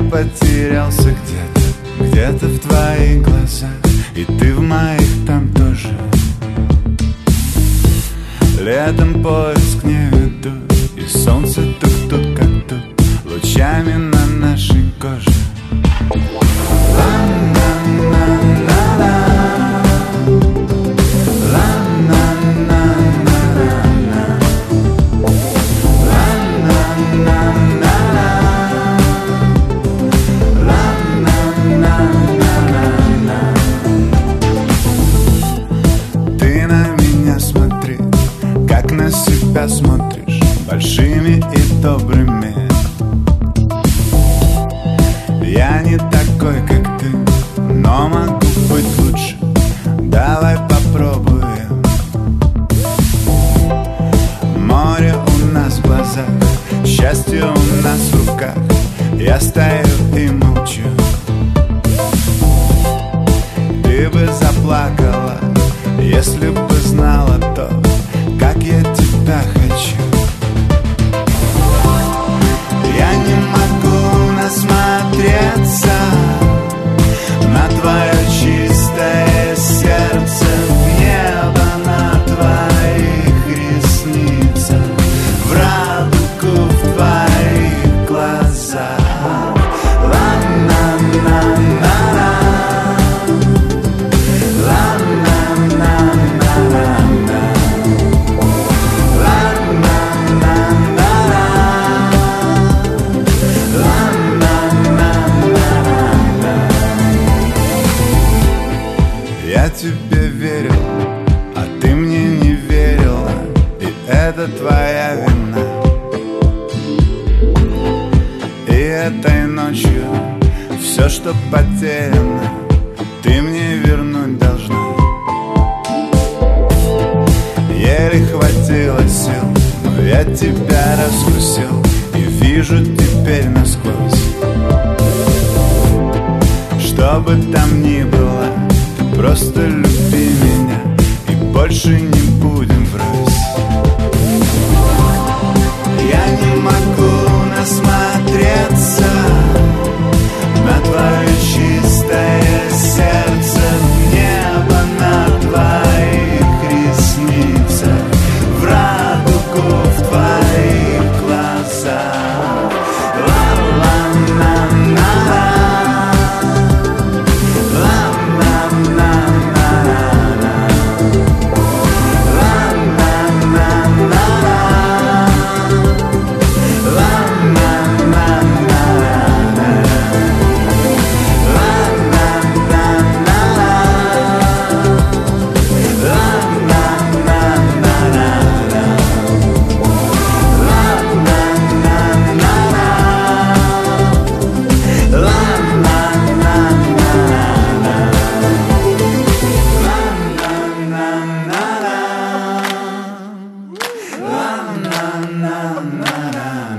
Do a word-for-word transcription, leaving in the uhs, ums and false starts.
потерялся где-то, где-то в твоих глазах, и ты в моих там тоже. Летом поиск не ведут, и солнце тут-тут как тут, лучами на нашей коже. Как на себя смотришь большими и добрыми. Я не такой, как ты, но могу быть лучше. Давай попробуем. Море у нас в глазах, счастье у нас в руках. Я стою и молчу. Ты бы заплакала, если бы знала то, как я тебя хочу. Я не могу насмотреться на твое чистое сердце, в небо на твоих ресницах, в радугу в твоих глазах. Я тебе верил, а ты мне не верила, и это твоя вина. И этой ночью все, что потеряно, ты мне вернуть должна. Еле хватило сил, но я тебя раскусил и вижу теперь насквозь. Что бы там ни было, просто люби меня, и больше не будем врозь. Я не могу насмотреться на твое чистое сердце, в небо на твоих ресницах, в радугу в твоих глазах. Na na na